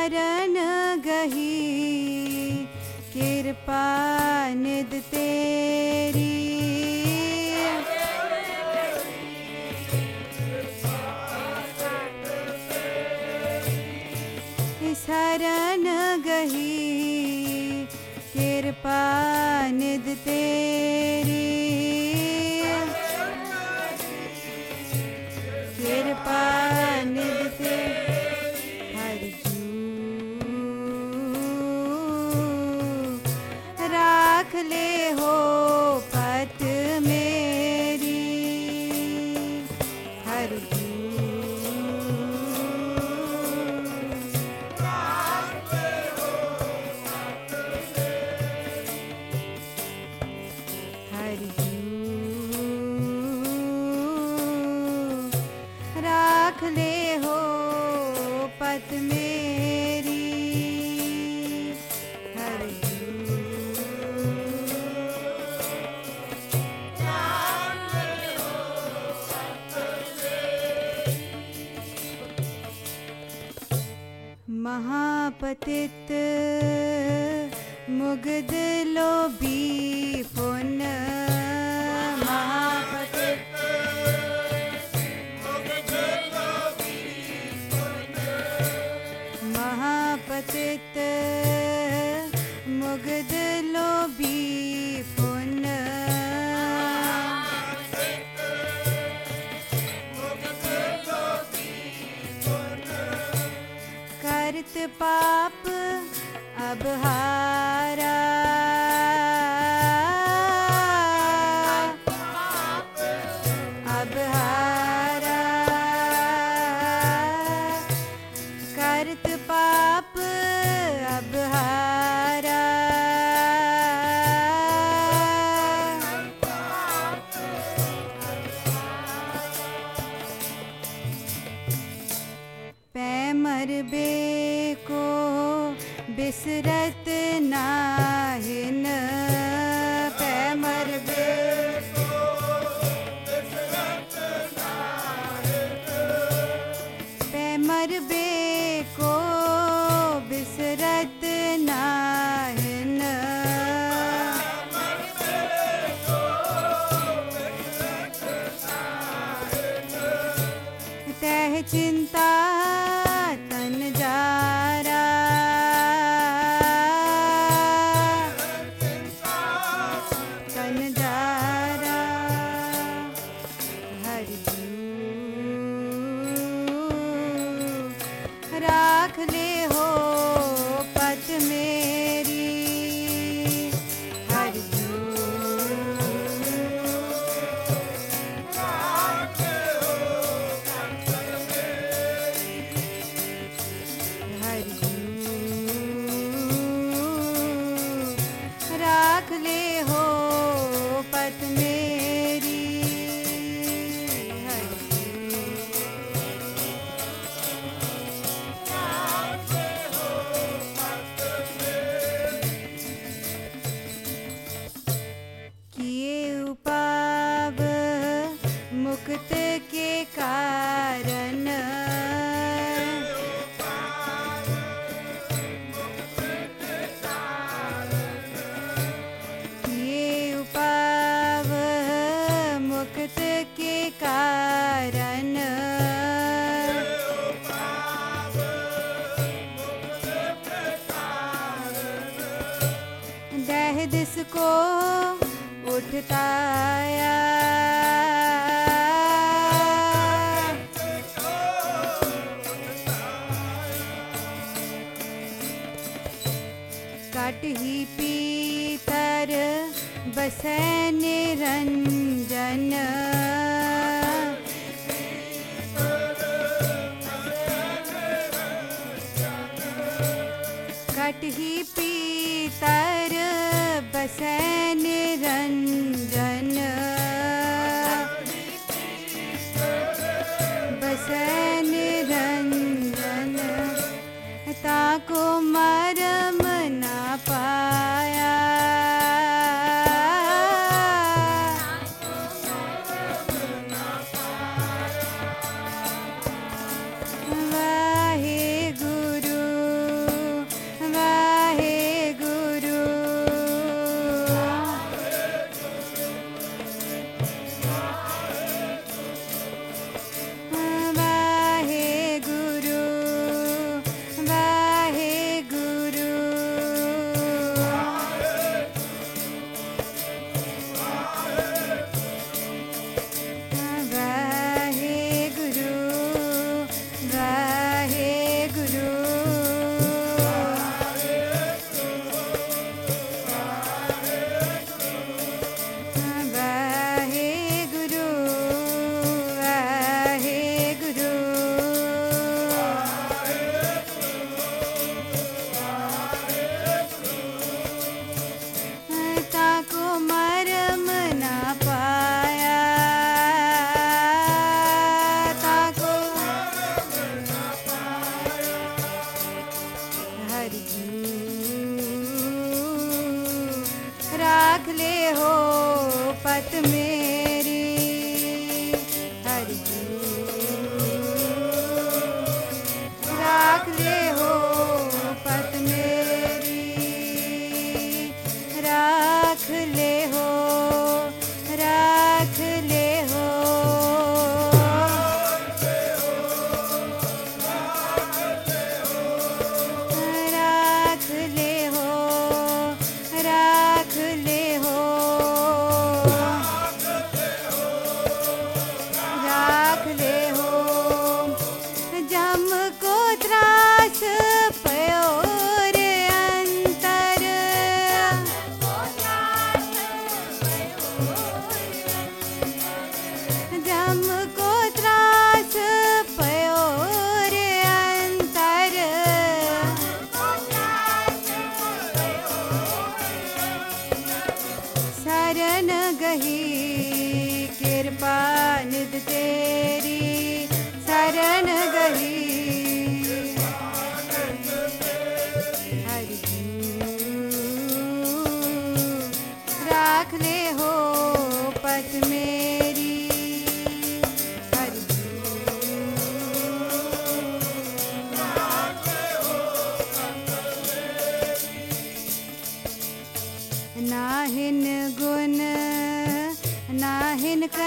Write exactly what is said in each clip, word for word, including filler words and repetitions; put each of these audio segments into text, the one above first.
शरण गही कृपा निध तेरी। शरण गही कृपा निध तेरी। कृपा निध तेरी हरजू राख ले हो पत मेरी। हरजू राख ले हो पत मेरी। महापतित मुग्ध लोभी पुन। महापतित महापतित मुग्ध लोभी पुन। करत पाप अब हारा। अब हारा करत पाप अब हारा। पैमर बे को बिसरत नाहिन। पैमर बे पैमर बे को बिसरत नाहिन। तह चिंता तन जारा। तन जारा हरजू राख ले हो पत मेरी। हरजू राख ले हो पत मेरी। किए उपाव मुक्त के कारण। किए उपाव मुक्त के कारण। दह दिस को उठताया। कट ही पीतर बसै निरंजन। कट ही पीतर बसै निरंजन। बसै निरंजन ताको मरम ना पाया। वाहे गुरु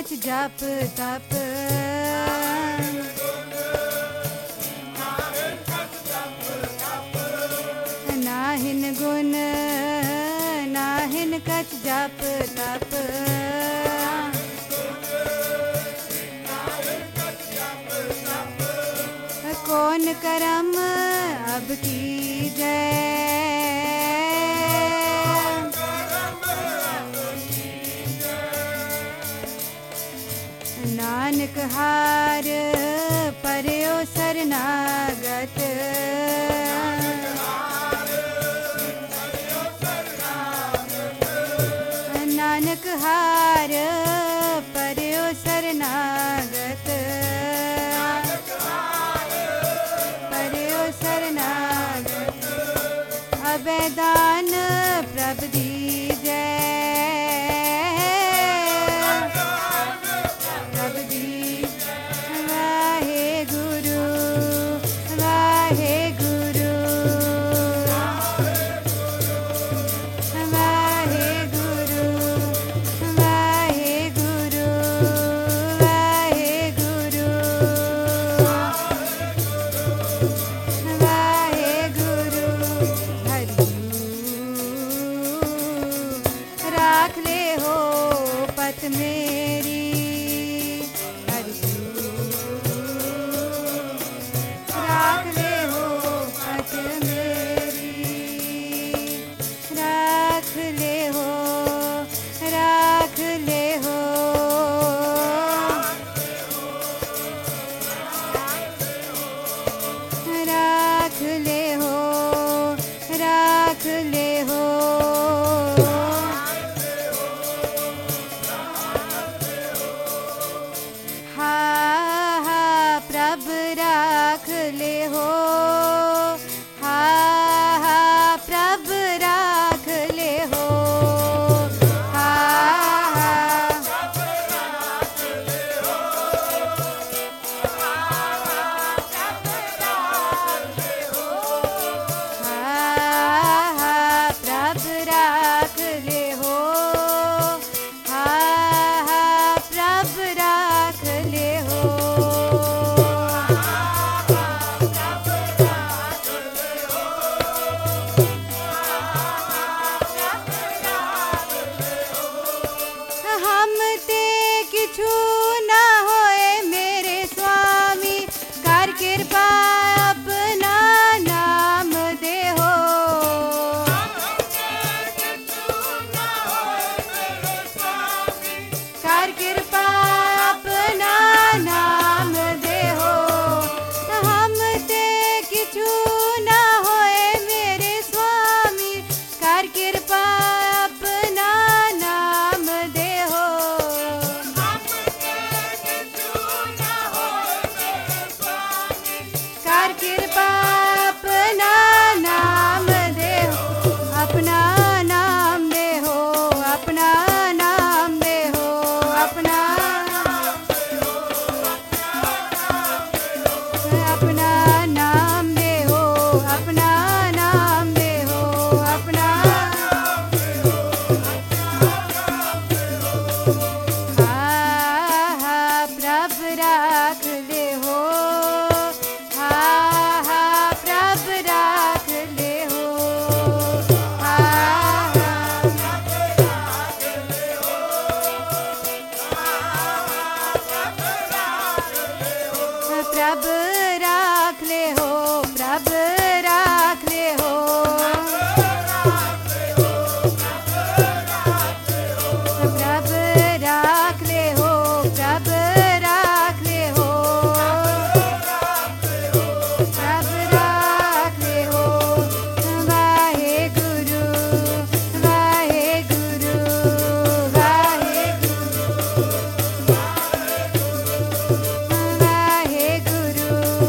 कछ जप तप नाहिन गुण नाहिन कछ जप तप कौन करम अब कीजै नानक हार परयो शरणागत नानक हार परयो शरणागत परयो शरणागत अबैदान प्रभ दीजै मेरी राख ले हो पथ मेरी राख ले हो राख ले हो राख ले हो राख ले हो राख ले हो हा हा प्रभ राख ले हो हा हा हा प्रभ राख ले हो हा हा प्रभ राख ले हो कृपा अपना नाम दे हो कर कृपा अपना नाम दे हो हम ते किछु ना होए मेरे स्वामी कर कृपा अपना नाम दे हो कर कृपा अपना नाम दे हो अपना नाम दे हो अपना नाम दे हो अपना अपना नाम दे हो अपना नाम दे हो अपना हा हा प्रभ राख ले हो प्रभ राख ले हो प्रभ राख ले हो प्रभ राख ले हो प्रभ राख ले हो प्रभ राख ले हो वाहे गुरु वाहे गुरु वाहे गुरु वाहे गुरु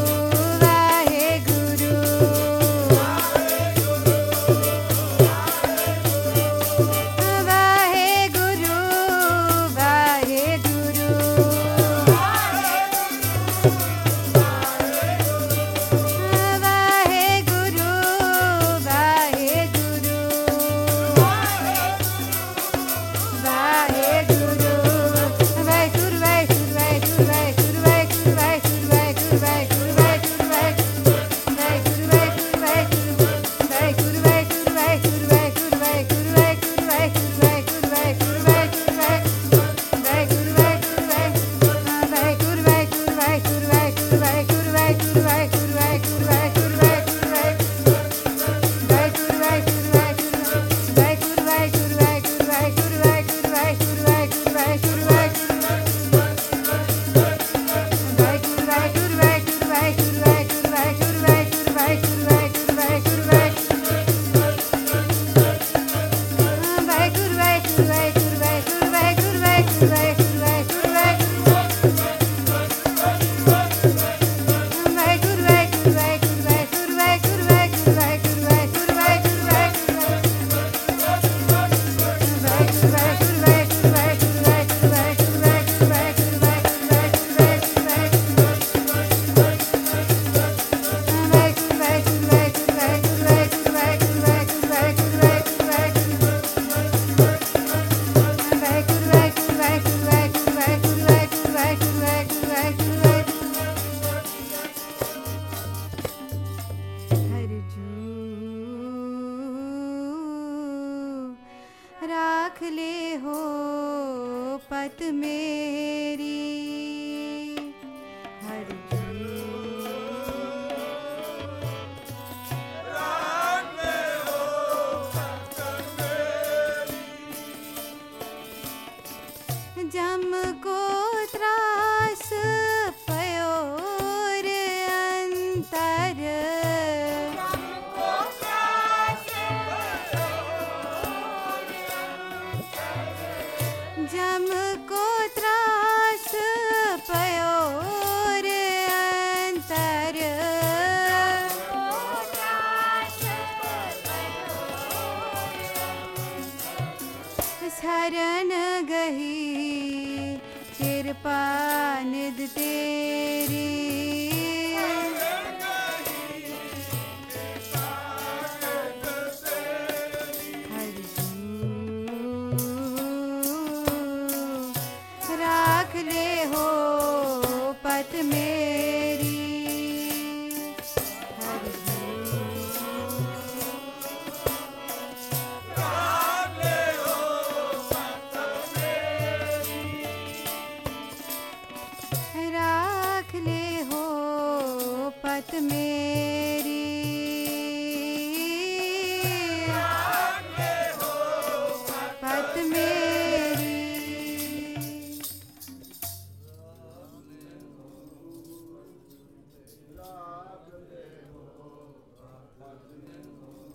पत मेरी। राख ले हो पत मेरी।